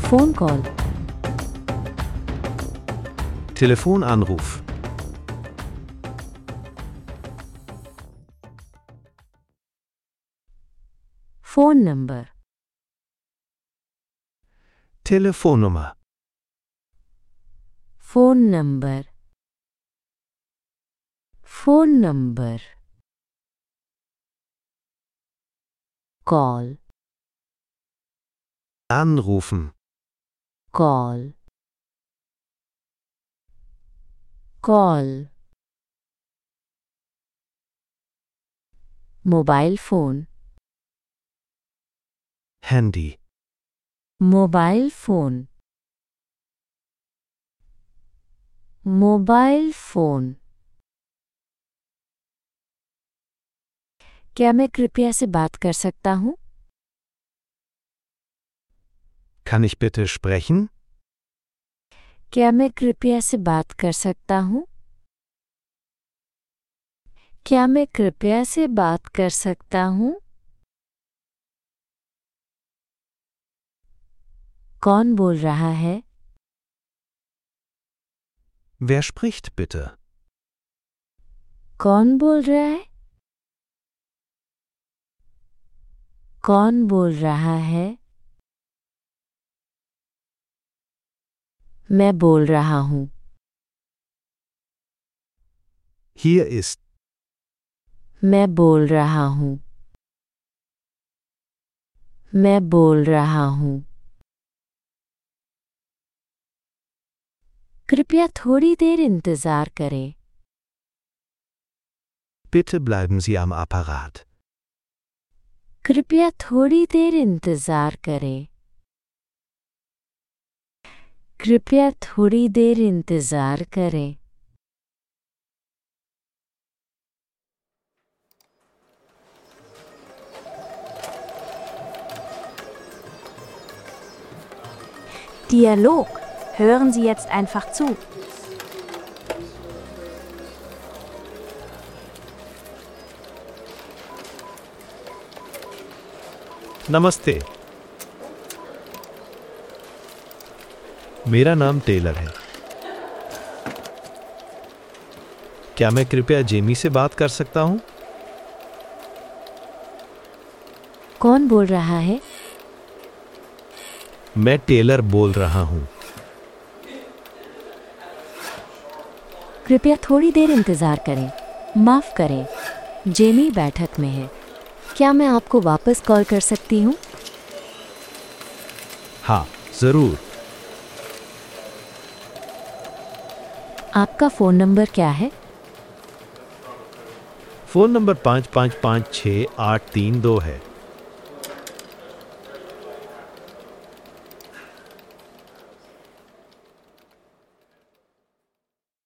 phone call, Telefonanruf. phone number, Telefonnummer. phone number, phone number, call, Anrufen. call, call, mobile phone, Handy. mobile phone, mobile phone। क्या मैं कृपया से बात कर सकता हूँ? Kann ich bitte sprechen? क्या मैं कृपया से बात कर सकता हूँ? क्या मैं कृपया से बात कर सकता हूँ? कौन बोल रहा है? Wer spricht bitte? कौन बोल रहा है? कौन बोल रहा है? मैं बोल रहा हूँ। Hier ist. मैं बोल रहा हूँ। मैं बोल रहा हूँ। कृपया थोड़ी देर इंतजार करें। Bitte bleiben Sie am Apparat. कृपया थोड़ी देर इंतजार करें। कृपया थोड़ी देर इंतजार करें। Dialog. Hören Sie jetzt einfach zu. नमस्ते। मेरा नाम टेलर है। क्या मैं कृपया जेमी से बात कर सकता हूँ? कौन बोल रहा है? मैं टेलर बोल रहा हूँ। कृपया थोड़ी देर इंतजार करें। माफ करें, जेमी बैठक में है। क्या मैं आपको वापस कॉल कर सकती हूँ? हाँ, जरूर। आपका फ़ोन नंबर क्या है? फ़ोन नंबर 55568332 है।